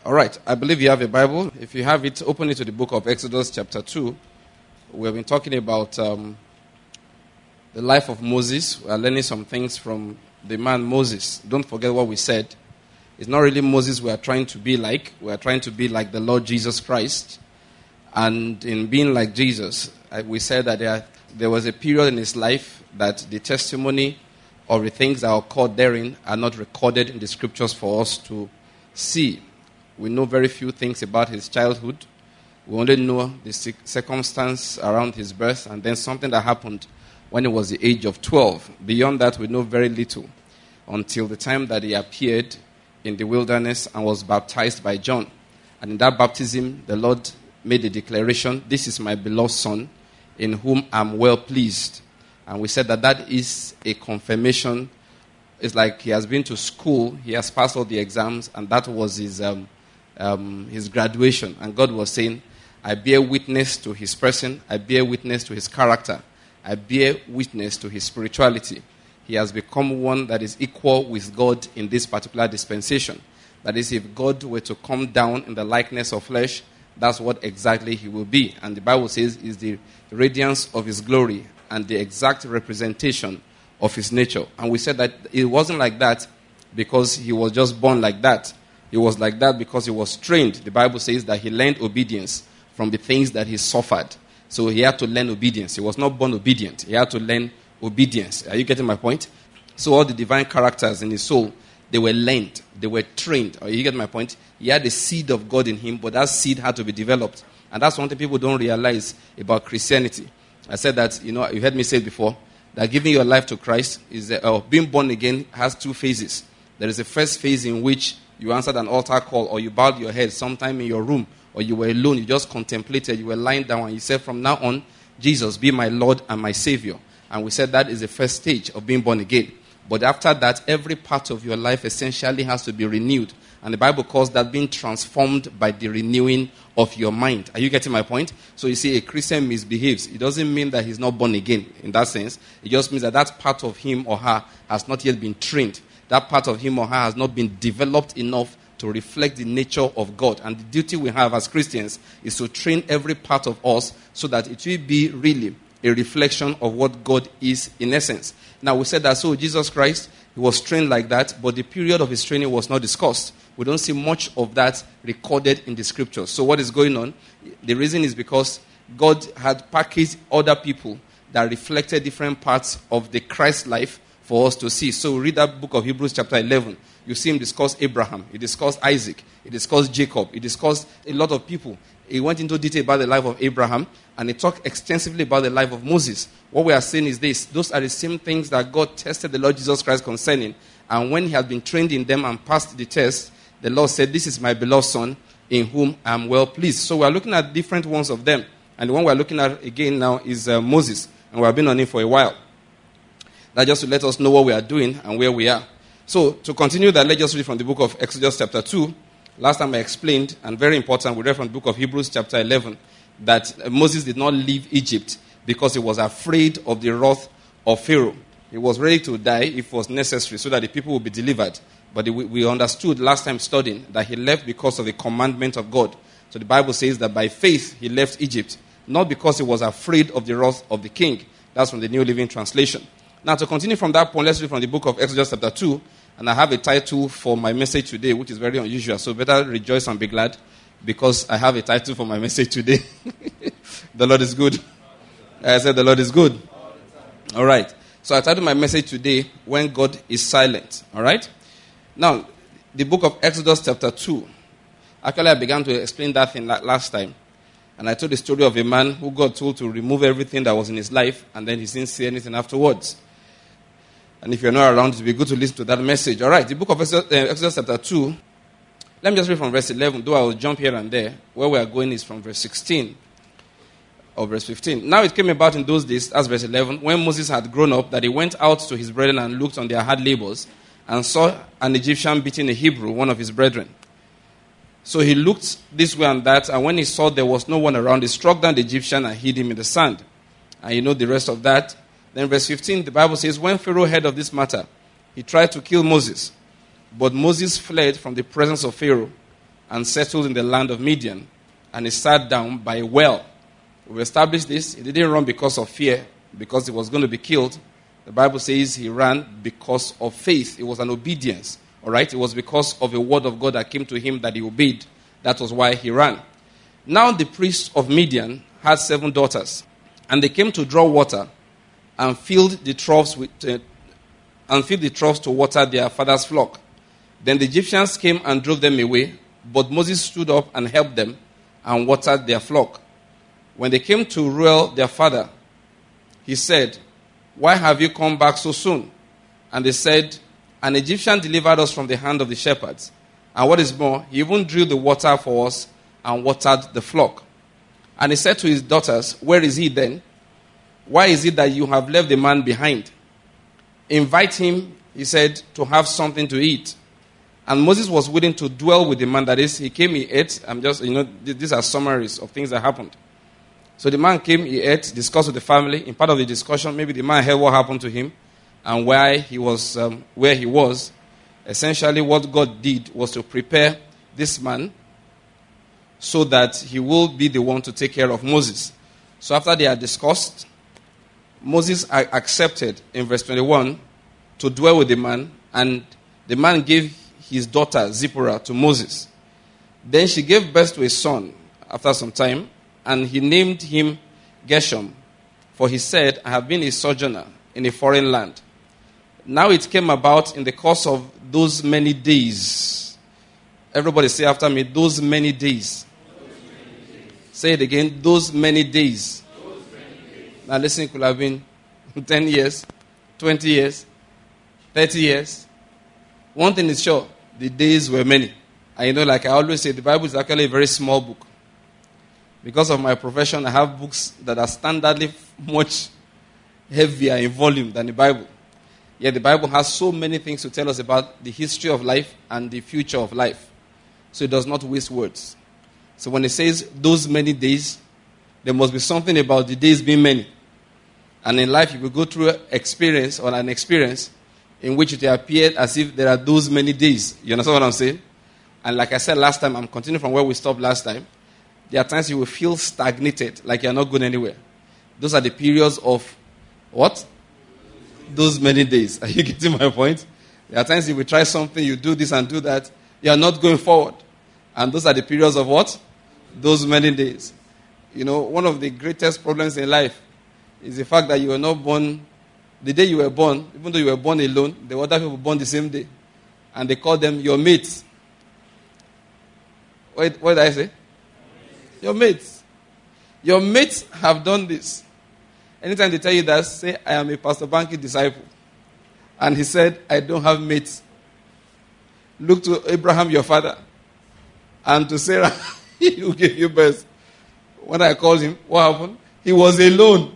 All right, I believe you have a Bible. If you have it, open it to the book of Exodus chapter 2. We have been talking about the life of Moses. We are learning some things from the man Moses. Don't forget what we said. It's not really Moses we are trying to be like. We are trying to be like the Lord Jesus Christ. And in being like Jesus, we said that there was a period in his life that the testimony or the things that are occurred therein are not recorded in the scriptures for us to see. We know very few things about his childhood. We only know the circumstance around his birth and then something that happened when he was the age of 12. Beyond that, we know very little until the time that he appeared in the wilderness and was baptized by John. And in that baptism, the Lord made a declaration, "This is my beloved Son, in whom I'm well pleased." And we said that is a confirmation. It's like he has been to school, he has passed all the exams, and that was his graduation. And God was saying, I bear witness to his person, I bear witness to his character, I bear witness to his spirituality. He has become one that is equal with God in this particular dispensation. That is, if God were to come down in the likeness of flesh, that's what exactly he will be. And the Bible says is the radiance of his glory and the exact representation of his nature. And we said that it wasn't like that because he was just born like that. He was like that because he was trained. The Bible says that he learned obedience from the things that he suffered. So he had to learn obedience. He was not born obedient. He had to learn obedience. Are you getting my point? So all the divine characters in his soul, they were learned. They were trained. Are you getting my point? He had the seed of God in him, but that seed had to be developed. And that's one thing people don't realize about Christianity. I said that, you heard me say it before, that giving your life to Christ is being born again has two phases. There is a first phase in which you answered an altar call or you bowed your head sometime in your room or you were alone, you just contemplated, you were lying down and you said, from now on, Jesus, be my Lord and my Savior. And we said that is the first stage of being born again. But after that, every part of your life essentially has to be renewed. And the Bible calls that being transformed by the renewing of your mind. Are you getting my point? So you see, a Christian misbehaves. It doesn't mean that he's not born again in that sense. It just means that that part of him or her has not yet been trained. That part of him or her has not been developed enough to reflect the nature of God. And the duty we have as Christians is to train every part of us so that it will be really a reflection of what God is in essence. Now, we said that, so Jesus Christ, he was trained like that, but the period of his training was not discussed. We don't see much of that recorded in the scriptures. So what is going on? The reason is because God had packaged other people that reflected different parts of the Christ life for us to see. So read that book of Hebrews chapter 11. You see him discuss Abraham. He discussed Isaac. He discussed Jacob. He discussed a lot of people. He went into detail about the life of Abraham, and he talked extensively about the life of Moses. What we are saying is this. Those are the same things that God tested the Lord Jesus Christ concerning. And when he had been trained in them and passed the test, the Lord said, "This is my beloved Son, in whom I am well pleased." So we are looking at different ones of them. And the one we are looking at again now is Moses. And we have been on him for a while. That just to let us know what we are doing and where we are. So to continue that, let's just read from the book of Exodus chapter 2. Last time I explained, and very important, we read from the book of Hebrews chapter 11, that Moses did not leave Egypt because he was afraid of the wrath of Pharaoh. He was ready to die if it was necessary so that the people would be delivered. But we understood last time studying that he left because of the commandment of God. So the Bible says that by faith he left Egypt, not because he was afraid of the wrath of the king. That's from the New Living Translation. Now to continue from that point, let's read from the book of Exodus chapter 2. And I have a title for my message today, which is very unusual. So better rejoice and be glad because I have a title for my message today. The Lord is good. I said the Lord is good. All right. So I titled my message today, When God is Silent. All right. Now, the book of Exodus chapter 2. Actually, I began to explain that thing last time. And I told the story of a man who God told to remove everything that was in his life. And then he didn't say anything afterwards. And if you're not around, it would be good to listen to that message. All right, the book of Exodus chapter 2. Let me just read from verse 11, though I will jump here and there. Where we are going is from verse 16 or verse 15. Now it came about in those days, as verse 11, when Moses had grown up, that he went out to his brethren and looked on their hard labors and saw an Egyptian beating a Hebrew, one of his brethren. So he looked this way and that, and when he saw there was no one around, he struck down the Egyptian and hid him in the sand. And you know the rest of that. Then verse 15, the Bible says, when Pharaoh heard of this matter, he tried to kill Moses. But Moses fled from the presence of Pharaoh and settled in the land of Midian. And he sat down by a well. We established this. He didn't run because of fear, because he was going to be killed. The Bible says he ran because of faith. It was an obedience. All right? It was because of a word of God that came to him that he obeyed. That was why he ran. Now the priest of Midian had 7 daughters. And they came to draw water and filled the troughs to water their father's flock. Then the Egyptians came and drove them away, but Moses stood up and helped them and watered their flock. When they came to Reuel, their father, he said, "Why have you come back so soon?" And they said, "An Egyptian delivered us from the hand of the shepherds. And what is more, he even drew the water for us and watered the flock." And he said to his daughters, "Where is he then? Why is it that you have left the man behind? Invite him," he said, "to have something to eat." And Moses was willing to dwell with the man. That is, he came, he ate. These are summaries of things that happened. So the man came, he ate, discussed with the family. In part of the discussion, maybe the man heard what happened to him and why he was where he was. Essentially, what God did was to prepare this man so that he will be the one to take care of Moses. So after they had discussed, Moses accepted, in verse 21, to dwell with the man, and the man gave his daughter Zipporah to Moses. Then she gave birth to a son after some time, and he named him Gershom, for he said, "I have been a sojourner in a foreign land." Now it came about in the course of those many days. Everybody say after me, those many days. Say it again, those many days. Now listen, it could have been 10 years, 20 years, 30 years. One thing is sure, the days were many. And like I always say, the Bible is actually a very small book. Because of my profession, I have books that are standardly much heavier in volume than the Bible. Yet the Bible has so many things to tell us about the history of life and the future of life. So it does not waste words. So when it says those many days, there must be something about the days being many. And in life, you will go through an experience in which it appeared as if there are those many days. You understand what I'm saying? And like I said last time, I'm continuing from where we stopped last time. There are times you will feel stagnated, like you're not going anywhere. Those are the periods of what? Those many days. Are you getting my point? There are times you will try something, you do this and do that. You are not going forward. And those are the periods of what? Those many days. One of the greatest problems in life is the fact that you were not born, the day you were born, even though you were born alone, there were other people born the same day. And they call them your mates. What did I say? Your mates. Your mates have done this. Anytime they tell you that, say, "I am a Pastor Banky disciple." And he said, "I don't have mates." Look to Abraham, your father, and to Sarah, who gave you birth. When I called him, what happened? He was alone.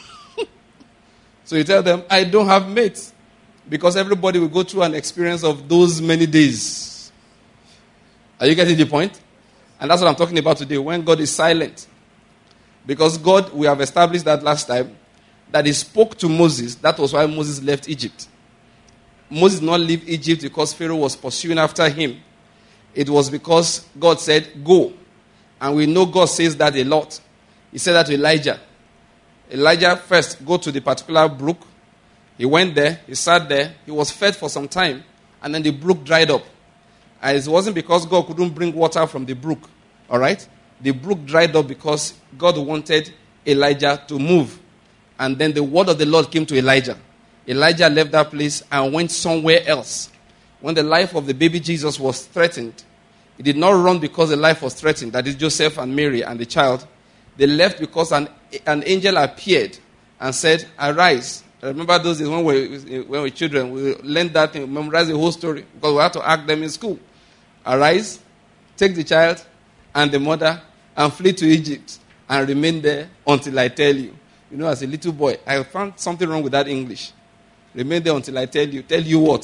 So you tell them, "I don't have mates." Because everybody will go through an experience of those many days. Are you getting the point? And that's what I'm talking about today, when God is silent. Because God, we have established that last time, that he spoke to Moses. That was why Moses left Egypt. Moses did not leave Egypt because Pharaoh was pursuing after him. It was because God said, "Go." And we know God says that a lot. He said that to Elijah. Elijah first, go to the particular brook. He went there, he sat there, he was fed for some time, and then the brook dried up. And it wasn't because God couldn't bring water from the brook. All right? The brook dried up because God wanted Elijah to move. And then the word of the Lord came to Elijah. Elijah left that place and went somewhere else. When the life of the baby Jesus was threatened, he did not run because the life was threatened. That is Joseph and Mary and the child. They left because an angel appeared and said, "Arise." I remember those days when we were children, we learned that thing, memorize the whole story because we had to act them in school. "Arise, take the child and the mother and flee to Egypt and remain there until I tell you." As a little boy, I found something wrong with that English. Remain there until I tell you. Tell you what?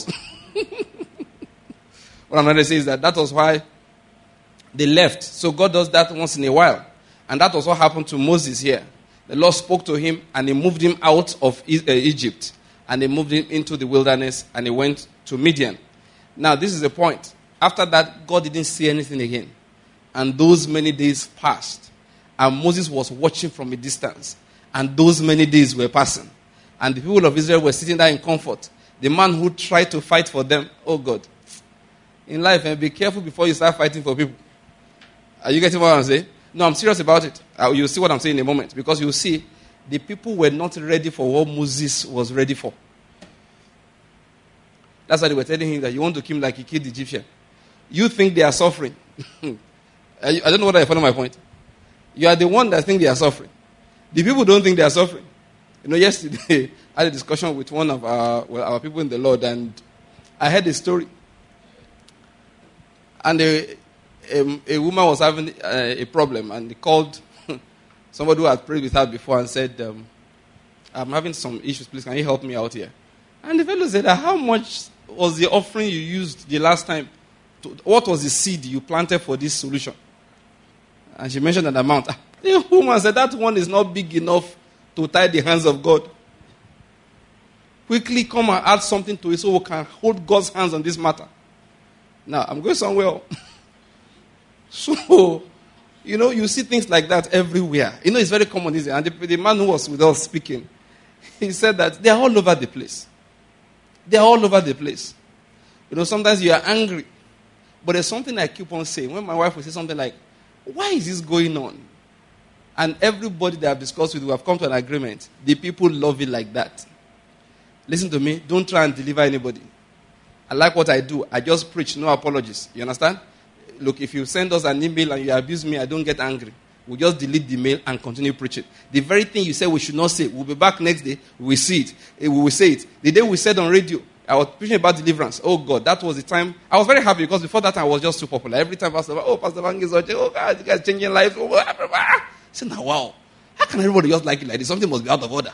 What I'm going to say is that was why they left. So God does that once in a while. And that was what happened to Moses here. The Lord spoke to him and he moved him out of Egypt. And he moved him into the wilderness and he went to Midian. Now, this is the point. After that, God didn't say anything again. And those many days passed. And Moses was watching from a distance. And those many days were passing. And the people of Israel were sitting there in comfort. The man who tried to fight for them, oh God. In life, be careful before you start fighting for people. Are you getting what I'm saying? No, I'm serious about it. You'll see what I'm saying in a moment. Because you'll see, the people were not ready for what Moses was ready for. That's why they were telling him that you want to kill him like he killed the Egyptian. You think they are suffering. I don't know whether you follow my point. You are the one that think they are suffering. The people don't think they are suffering. Yesterday, I had a discussion with one of our people in the Lord, and I heard a story. And a woman was having a problem, and they called somebody who had prayed with her before and said, I'm having some issues, please, can you help me out here? And the fellow said, how much was the offering you used the last time? What was the seed you planted for this solution? And she mentioned an amount. The woman said, that one is not big enough to tie the hands of God. Quickly come and add something to it so we can hold God's hands on this matter. Now, I'm going somewhere. So, you see things like that everywhere. It's very common, isn't it? And the man who was with us speaking, he said that they are all over the place. They are all over the place. Sometimes you are angry. But there's something I keep on saying. When my wife will say something like, why is this going on? And everybody that I've discussed with who have come to an agreement, the people love it like that. Listen to me. Don't try and deliver anybody. I like what I do. I just preach, no apologies. You understand? Look, if you send us an email and you abuse me, I don't get angry. We'll just delete the mail and continue preaching. The very thing you said we should not say, we'll be back next day, we will see it. We will say it. The day we said on radio, I was preaching about deliverance. Oh God, that was the time. I was very happy because before that I was just too popular. Every time Pastor Bang is watching, oh God, you guys changing lives. I said, now wow, how can everybody just like it like this? Something must be out of order.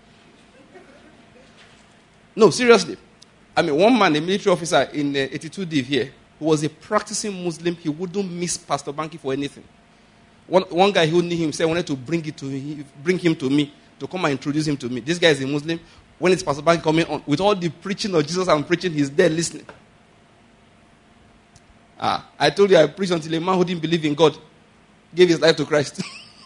No, seriously. One man, a military officer in 82D here, who was a practicing Muslim, he wouldn't miss Pastor Banky for anything. One guy who knew him said, wanted to bring him to me, to come and introduce him to me. This guy is a Muslim. When it's Pastor Banky coming on, with all the preaching of Jesus I'm preaching, he's there listening. I told you I preached until a man who didn't believe in God gave his life to Christ.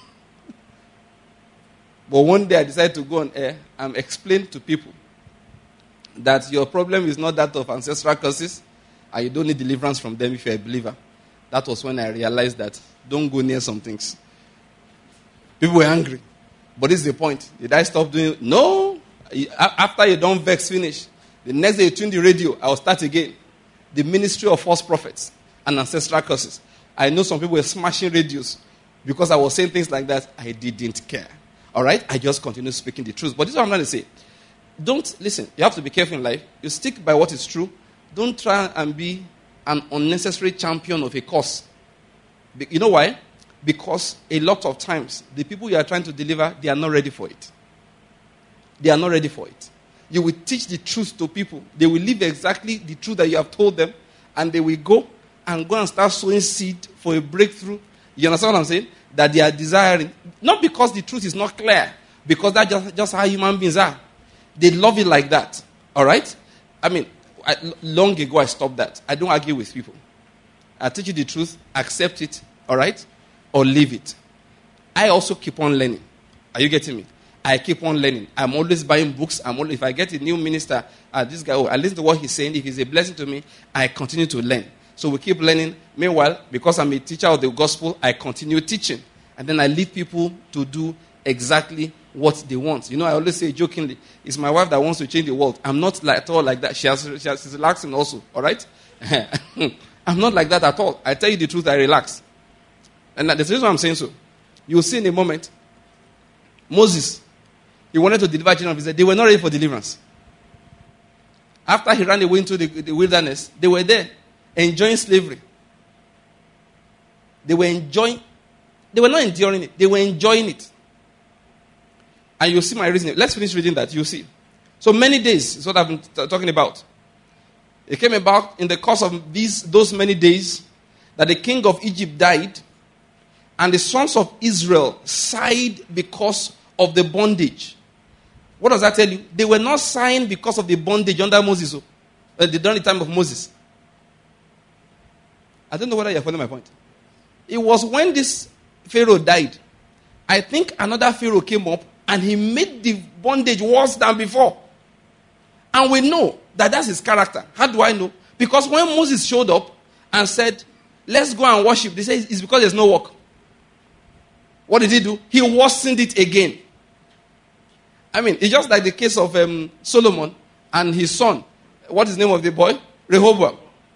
But one day I decided to go on air and explain to people that your problem is not that of ancestral curses, and you don't need deliverance from them if you're a believer. That was when I realized that don't go near some things. People were angry. But this is the point. Did I stop doing it? No. After you don't vex finish, the next day you tune the radio, I will start again. The ministry of false prophets and ancestral curses. I know some people were smashing radios because I was saying things like that. I didn't care. All right? I just continued speaking the truth. But this is what I'm trying to say. Listen, you have to be careful in life. You stick by what is true. Don't try and be an unnecessary champion of a cause. You know why? Because a lot of times, the people you are trying to deliver, they are not ready for it. They are not ready for it. You will teach the truth to people. They will live exactly the truth that you have told them, and they will go and start sowing seed for a breakthrough. You understand what I'm saying? That they are desiring. Not because the truth is not clear, because that's just how human beings are. They love it like that. All right? Long ago I stopped that. I don't argue with people. I teach you the truth, accept it, all right? Or leave it. I also keep on learning. Are you getting me? I keep on learning. I'm always buying books. If I get a new minister, this guy, I listen to what he's saying. If he's a blessing to me, I continue to learn. So we keep learning. Meanwhile, because I'm a teacher of the gospel, I continue teaching. And then I leave people to do exactly what they want. I always say jokingly, it's my wife that wants to change the world. I'm not at all like that. She's relaxing also, all right? I'm not like that at all. I tell you the truth, I relax. And that's the reason I'm saying so. You'll see in a moment, Moses, he wanted to deliver children of Israel. They were not ready for deliverance. After he ran away into the wilderness, they were there, enjoying slavery. They were not enduring it. They were enjoying it. And you'll see my reasoning. Let's finish reading that. You'll see. So many days is what I've been talking about. It came about in the course of those many days that the king of Egypt died, and the sons of Israel sighed because of the bondage. What does that tell you? They were not sighing because of the bondage under Moses, during the time of Moses. I don't know whether you're following my point. It was when this Pharaoh died, I think another Pharaoh came up and he made the bondage worse than before. And we know that that's his character. How do I know? Because when Moses showed up and said, let's go and worship, they say it's because there's no work. What did he do? He worsened it again. I mean, it's just like the case of Solomon and his son. What is the name of the boy? Rehoboam.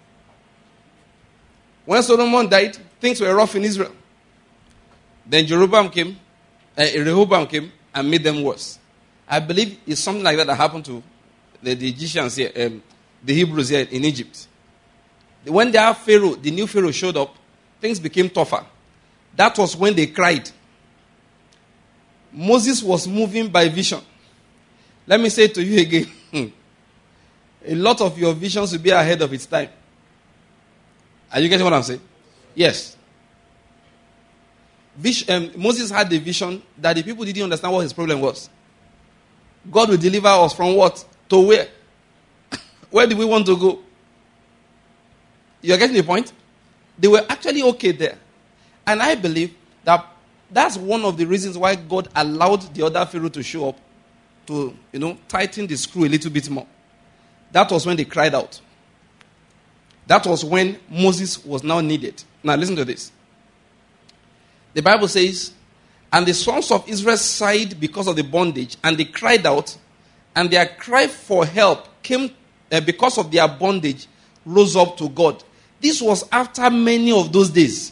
When Solomon died, things were rough in Israel. Then Rehoboam came and made them worse. I believe it's something like that happened to the Egyptians here, the Hebrews here in Egypt. When their Pharaoh, the new Pharaoh showed up, things became tougher. That was when they cried. Moses was moving by vision. Let me say to you again, a lot of your visions will be ahead of its time. Are you getting what I'm saying? Yes. Moses had the vision that the people didn't understand what his problem was. God will deliver us from what? To where? Where do we want to go? You're getting the point? They were actually okay there. And I believe that that's one of the reasons why God allowed the other Pharaoh to show up to, tighten the screw a little bit more. That was when they cried out. That was when Moses was now needed. Now listen to this. The Bible says, and the sons of Israel sighed because of the bondage, and they cried out, and their cry for help came because of their bondage rose up to God. This was after many of those days.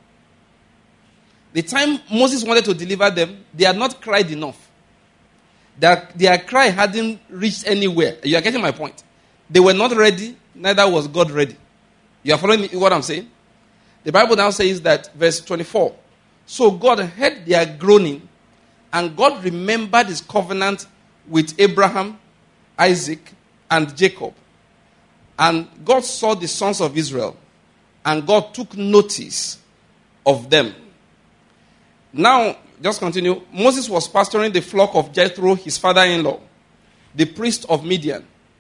The time Moses wanted to deliver them, they had not cried enough. Their cry hadn't reached anywhere. You are getting my point. They were not ready, neither was God ready. You are following what I'm saying? The Bible now says that, verse 24, so God heard their groaning, and God remembered his covenant with Abraham, Isaac, and Jacob. And God saw the sons of Israel, and God took notice of them. Now, just continue. Moses was pastoring the flock of Jethro, his father-in-law, the priest of Midian.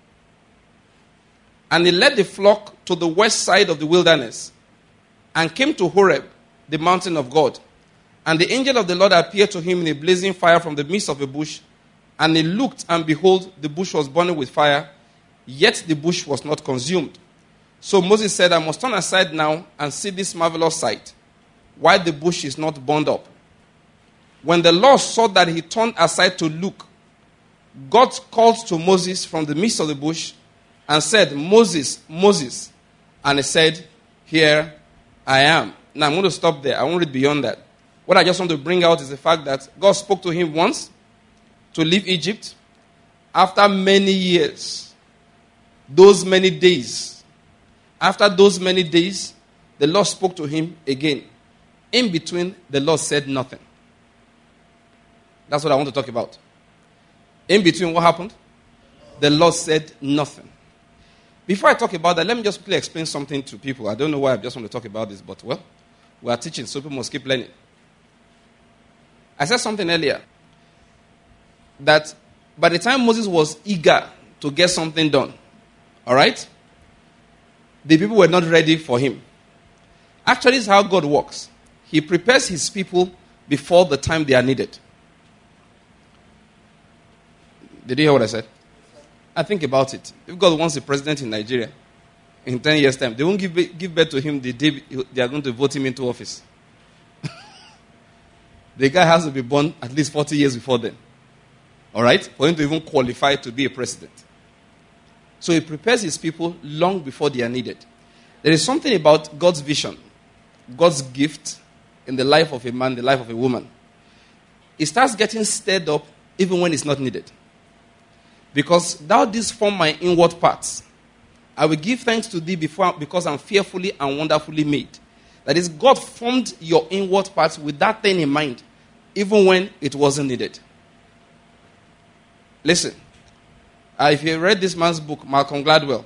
And he led the flock to the west side of the wilderness and came to Horeb, the mountain of God. And the angel of the Lord appeared to him in a blazing fire from the midst of a bush. And he looked, and behold, the bush was burning with fire, yet the bush was not consumed. So Moses said, I must turn aside now and see this marvelous sight, why the bush is not burned up. When the Lord saw that he turned aside to look, God called to Moses from the midst of the bush and said, Moses, Moses. And he said, here I am. Now I'm going to stop there. I won't read beyond that. What I just want to bring out is the fact that God spoke to him once to leave Egypt. After many years, those many days, after those many days, the Lord spoke to him again. In between, the Lord said nothing. That's what I want to talk about. In between, what happened? The Lord said nothing. Before I talk about that, let me just quickly explain something to people. I don't know why I just want to talk about this, but well, we are teaching, so people must keep learning. I said something earlier, that by the time Moses was eager to get something done, all right, the people were not ready for him. Actually, this is how God works. He prepares his people before the time they are needed. Did you hear what I said? I think about it. If God wants a president in Nigeria in 10 years' time, they won't give birth to him the day they are going to vote him into office. The guy has to be born at least 40 years before then. All right? For him to even qualify to be a president. So he prepares his people long before they are needed. There is something about God's vision, God's gift in the life of a man, the life of a woman. It starts getting stirred up even when it's not needed. Because thou didst form my inward parts. I will give thanks to thee because I'm fearfully and wonderfully made. That is, God formed your inward parts with that thing in mind, even when it wasn't needed. Listen, if you read this man's book, Malcolm Gladwell,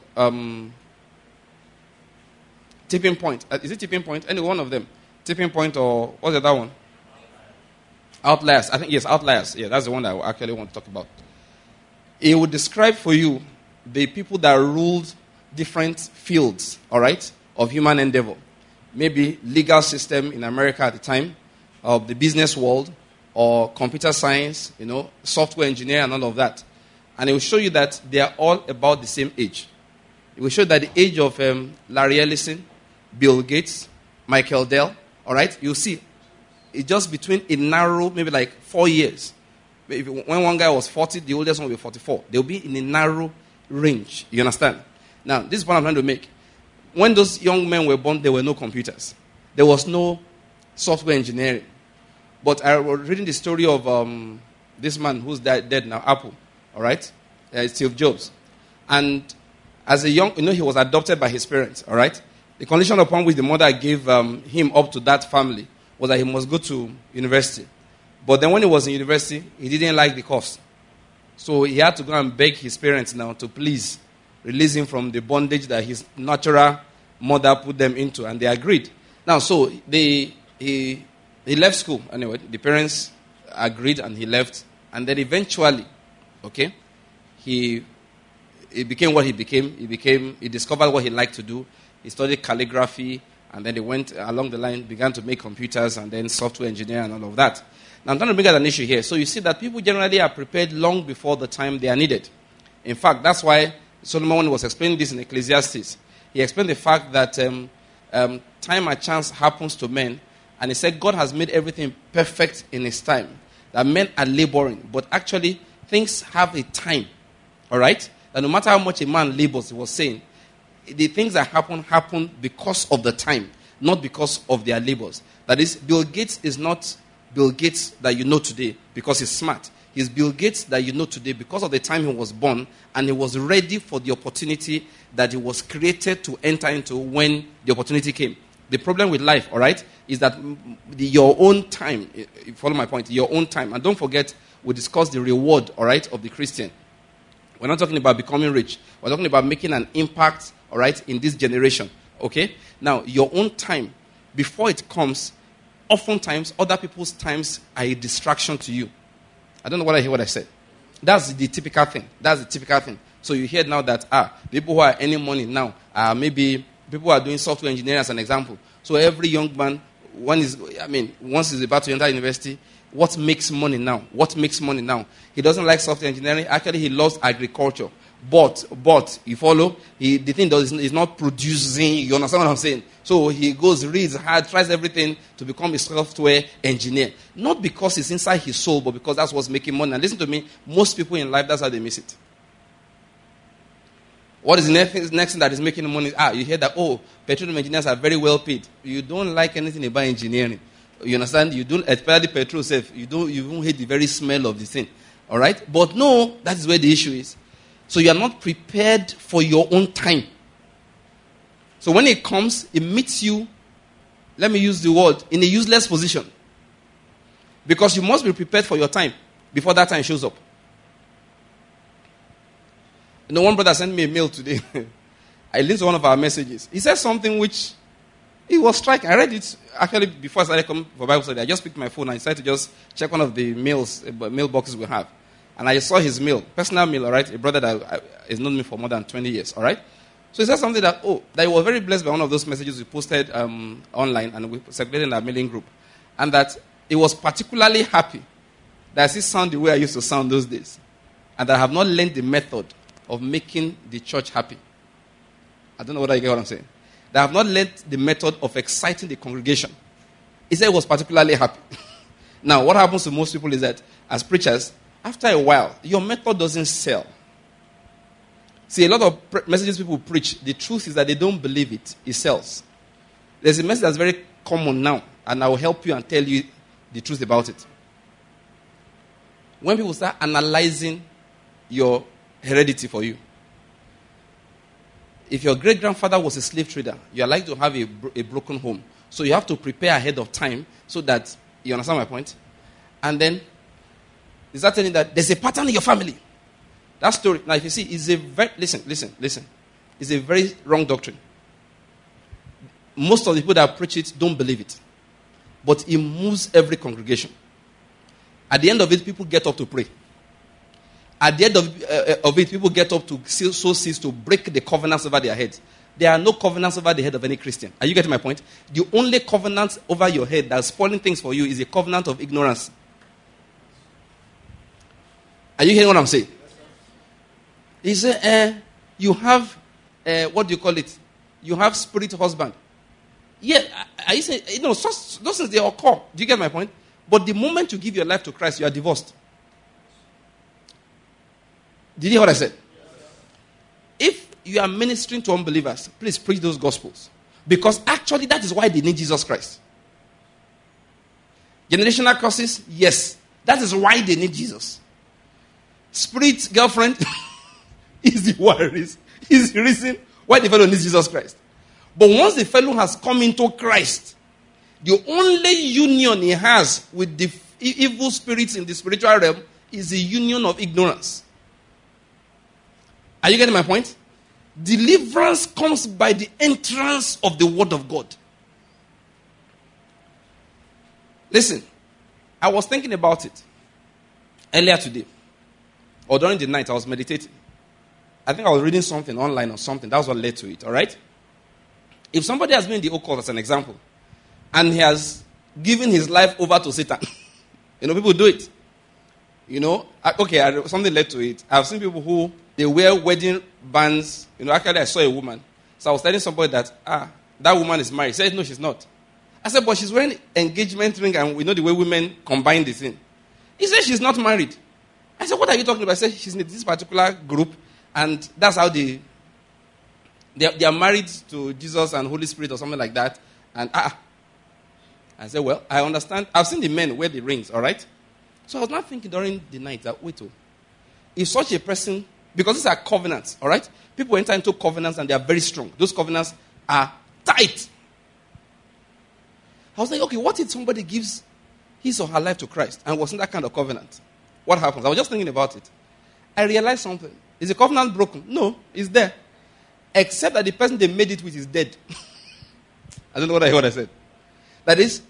Tipping Point. Is it Tipping Point? Any one of them. Tipping Point or what's the other one? Outliers. I think, yes, Outliers. Yeah, that's the one that I actually want to talk about. It would describe for you the people that ruled different fields, all right, of human endeavor. maybe legal system in America at the time, of the business world, or computer science, software engineer and all of that. And it will show you that they are all about the same age. It will show that the age of Larry Ellison, Bill Gates, Michael Dell, all right, you'll see it's just between a narrow, maybe like 4 years. When one guy was 40, the oldest one will be 44. They'll be in a narrow range. You understand? Now, this is what I'm trying to make. When those young men were born, there were no computers. There was no software engineering. But I was reading the story of this man who's dead now, Apple, all right? Steve Jobs. And as a young, he was adopted by his parents, all right? The condition upon which the mother gave him up to that family was that he must go to university. But then when he was in university, he didn't like the course. So he had to go and beg his parents now to please release him from the bondage that his natural mother put them into, and they agreed. Now, so he left school. Anyway, the parents agreed, and he left. And then eventually, okay, he became what he became. He discovered what he liked to do. He studied calligraphy, and then he went along the line, began to make computers, and then software engineer and all of that. Now, I'm trying to bring out an issue here. So you see that people generally are prepared long before the time they are needed. In fact, that's why Solomon was explaining this in Ecclesiastes. He explained the fact that time and chance happens to men, and he said God has made everything perfect in his time. That men are laboring, but actually things have a time. All right? That no matter how much a man labors, he was saying, the things that happen because of the time, not because of their labors. That is, Bill Gates is not Bill Gates that you know today because he's smart. He's Bill Gates that you know today because of the time he was born, and he was ready for the opportunity that he was created to enter into when the opportunity came. The problem with life, all right, is that your own time, you follow my point, your own time. And don't forget, we discussed the reward, all right, of the Christian. We're not talking about becoming rich. We're talking about making an impact, all right, in this generation, okay? Now, your own time, before it comes, oftentimes other people's times are a distraction to you. I don't know whether I hear what I said. That's the typical thing. So you hear now that people who are earning money now, maybe people who are doing software engineering as an example. So every young man, once he's about to enter university, what makes money now? He doesn't like software engineering. Actually, he loves agriculture. But you follow? The thing is not producing. You understand what I'm saying? So he goes, reads hard, tries everything to become a software engineer. Not because it's inside his soul, but because that's what's making money. And listen to me, most people in life, that's how they miss it. What is the next thing that is making money? You hear that, petroleum engineers are very well paid. You don't like anything about engineering. You understand? You don't, especially petrol safe. You don't hate the very smell of the thing. All right? But no, that is where the issue is. So you are not prepared for your own time. So when it comes, it meets you, let me use the word, in a useless position. Because you must be prepared for your time before that time shows up. One brother sent me a mail today. I listened to one of our messages. He said something which, it was striking. I read it actually before I started coming for Bible study. I just picked my phone and I decided to just check one of the mailboxes we have. And I saw his mail, personal mail, all right? A brother that has known me for more than 20 years, all right? So he said something that he was very blessed by one of those messages we posted online and we circulated in our mailing group. And that he was particularly happy that I still sound the way I used to sound those days. And that I have not learned the method of making the church happy. I don't know whether you get what I'm saying. That I have not learned the method of exciting the congregation. He said he was particularly happy. Now, what happens to most people is that as preachers, after a while, your method doesn't sell. See, a lot of messages people preach, the truth is that they don't believe it. It sells. There's a message that's very common now, and I will help you and tell you the truth about it. When people start analyzing your heredity for you, if your great-grandfather was a slave trader, you are likely to have a broken home. So you have to prepare ahead of time so that, you understand my point? And then, is that telling that there's a pattern in your family? That story, now if you see, is a very, listen, it's a very wrong doctrine. Most of the people that preach it don't believe it. But it moves every congregation. At the end of it, people get up to pray. At the end of it, people get up to sow seeds to break the covenants over their heads. There are no covenants over the head of any Christian. Are you getting my point? The only covenant over your head that's spoiling things for you is a covenant of ignorance. Are you hearing what I'm saying? He said, you have, what do you call it? You have spirit husband. Yeah, are you saying, those things, they occur. Do you get my point? But the moment you give your life to Christ, you are divorced. Did you hear what I said? If you are ministering to unbelievers, please preach those gospels. Because actually, that is why they need Jesus Christ. Generational curses, yes. That is why they need Jesus. Spirit girlfriend is the worries. Is the reason why the fellow needs Jesus Christ. But once the fellow has come into Christ, the only union he has with the evil spirits in the spiritual realm is the union of ignorance. Are you getting my point? Deliverance comes by the entrance of the word of God. Listen, I was thinking about it earlier today, or during the night I was meditating. I think I was reading something online or something. That's what led to it, all right? If somebody has been in the occult, as an example, and he has given his life over to Satan, people do it. Something led to it. I've seen people who, they wear wedding bands. Actually, I saw a woman. So I was telling somebody that, that woman is married. He said, no, she's not. I said, but she's wearing engagement ring, and we know the way women combine the thing. He said, she's not married. I said, what are you talking about? I said, she's in this particular group, and that's how they are married to Jesus and Holy Spirit or something like that. And I said, well, I understand. I've seen the men wear the rings, all right? So I was not thinking during the night that, if such a person, because these are covenants, all right? People enter into covenants and they are very strong. Those covenants are tight. I was like, okay, what if somebody gives his or her life to Christ and was in that kind of covenant? What happens? I was just thinking about it. I realized something. Is the covenant broken? No, it's there. Except that the person they made it with is dead. I don't know what I said. That is,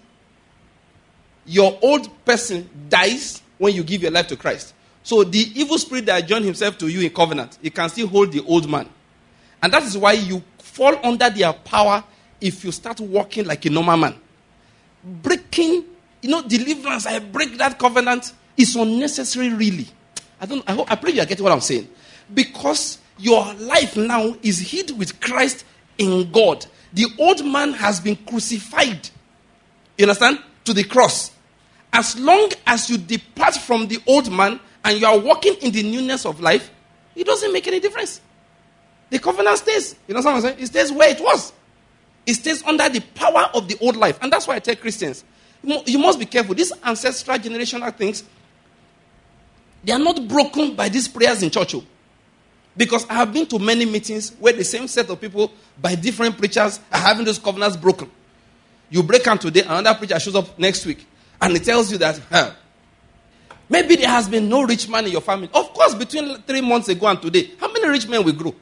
your old person dies when you give your life to Christ. So the evil spirit that joined himself to you in covenant, he can still hold the old man. And that is why you fall under their power if you start walking like a normal man. Breaking, deliverance, I break that covenant is unnecessary, really. I pray you are getting what I'm saying. Because your life now is hid with Christ in God. The old man has been crucified. You understand? To the cross. As long as you depart from the old man and you are walking in the newness of life, it doesn't make any difference. The covenant stays. You know what I'm saying? It stays where it was. It stays under the power of the old life. And that's why I tell Christians, you must be careful. These ancestral generational things, they are not broken by these prayers in church. Because I have been to many meetings where the same set of people by different preachers are having those covenants broken. You break them today, another preacher shows up next week. And he tells you that, maybe there has been no rich man in your family. Of course, between 3 months ago and today, how many rich men will grow?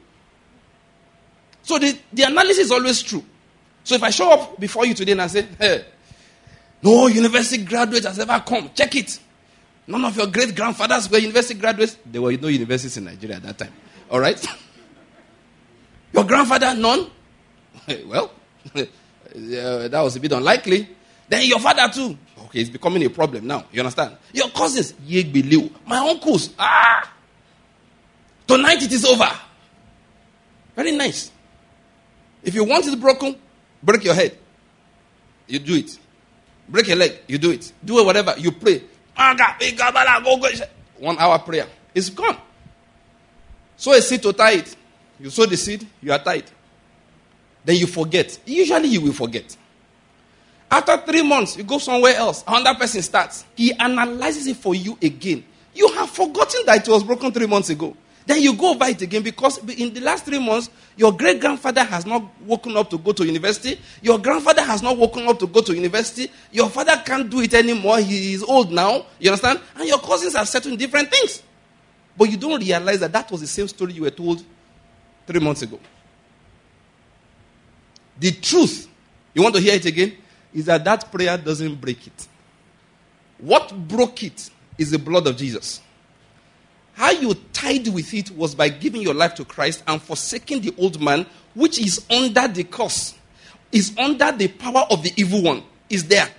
So the analysis is always true. So if I show up before you today and I say, hey, no university graduate has ever come, check it. None of your great-grandfathers were university graduates. There were no universities in Nigeria at that time. All right? Your grandfather, none? Well, that was a bit unlikely. Then your father too. Okay, it's becoming a problem now. You understand? Your cousins, Yegbeliu. My uncles, tonight it is over. Very nice. If you want it broken, break your head. You do it. Break your leg, you do it. Do whatever, you pray. 1 hour prayer. It's gone. Sow a seed to tie it. You sow the seed, you are tied. Then you forget. Usually you will forget. After 3 months, you go somewhere else. Another person starts. He analyzes it for you again. You have forgotten that it was broken 3 months ago. Then you go over it again because in the last 3 months, your great-grandfather has not woken up to go to university. Your grandfather has not woken up to go to university. Your father can't do it anymore. He is old now. You understand? And your cousins are settled in different things. But you don't realize that was the same story you were told 3 months ago. The truth, you want to hear it again, is that prayer doesn't break it. What broke it is the blood of Jesus. How you tied with it was by giving your life to Christ and forsaking the old man which is under the curse, is under the power of the evil one, is there.